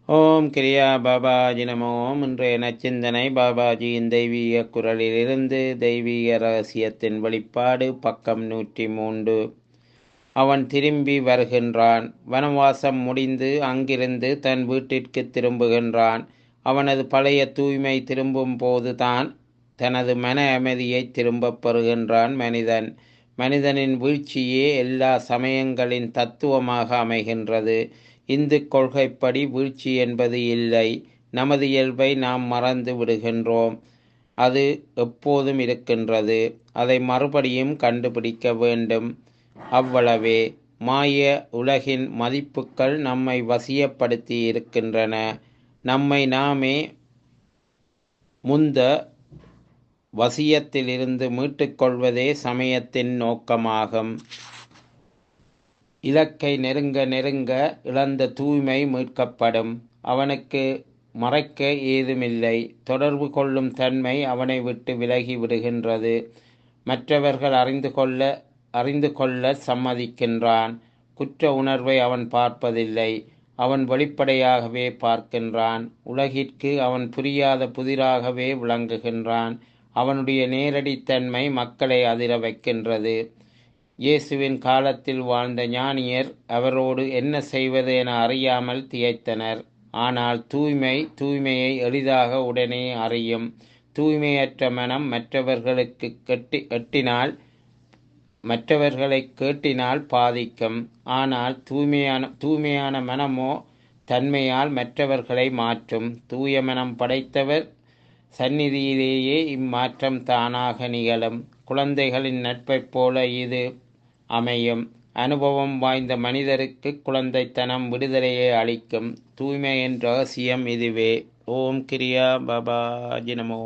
ஓம் கிரியா பாபாஜி நமோ. இன்றைய நச்சிந்தனை பாபாஜியின் தெய்வீக குரலிலிருந்து தெய்வீக ரகசியத்தின் வெளிப்பாடு, பக்கம் 103. அவன் திரும்பி வருகின்றான். வனவாசம் முடிந்து அங்கிருந்து தன் வீட்டிற்கு திரும்புகின்றான். அவனது பழைய தூய்மை திரும்பும் போதுதான் தனது மன அமைதியை திரும்பப் பெறுகின்றான் மனிதன். மனிதனின் வீழ்ச்சியே எல்லா சமயங்களின் தத்துவமாக அமைகின்றது. இந்து கொள்கைப்படி வீழ்ச்சி என்பது இல்லை. நமது இயல்பை நாம் மறந்து விடுகின்றோம். அது எப்போதும் இருக்கின்றது. அதை மறுபடியும் கண்டுபிடிக்க வேண்டும். அவ்வளவே. மாய உலகின் மதிப்புகள் நம்மை வசியப்படுத்தி இருக்கின்றன. நம்மை நாமே முந்த வசியத்திலிருந்து மீட்டுக்கொள்வதே சமயத்தின் நோக்கமாகும். இலக்கை நெருங்க நெருங்க இழந்த தூய்மை மீட்கப்படும். அவனுக்கு மறைக்க ஏதுமில்லை. தொடர்பு கொள்ளும் தன்மை அவனை விட்டு விலகி விடுகின்றது. மற்றவர்கள் அறிந்து கொள்ள சம்மதிக்கின்றான். குற்ற உணர்வை அவன் பார்ப்பதில்லை. அவன் வெளிப்படையாகவே பார்க்கின்றான். உலகிற்கு அவன் புரியாத புதிராகவே விளங்குகின்றான். அவனுடைய நேரடித்தன்மை மக்களை அதிர வைக்கின்றது. இயேசுவின் காலத்தில் வாழ்ந்த ஞானியர் அவரோடு என்ன செய்வது என அறியாமல் திகைத்தனர். ஆனால் தூய்மையை எளிதாக உடனே அறியும். தூய்மையற்ற மனம் மற்றவர்களை கேட்டினால் பாதிக்கும். ஆனால் தூய்மையான மனமோ தன்மையால் மற்றவர்களை மாற்றும். தூய மனம் படைத்தவர் சந்நிதியிலேயே இம்மாற்றம் தானாக நிகழும். குழந்தைகளின் நட்பைப் போல இது அமையும். அனுபவம் வாய்ந்த மனிதருக்கு குழந்தைத்தனம் விடுதலையை அளிக்கும். தூய்மையின் ரகசியம் இதுவே. ஓம் கிரியா பாபாஜி நமோ.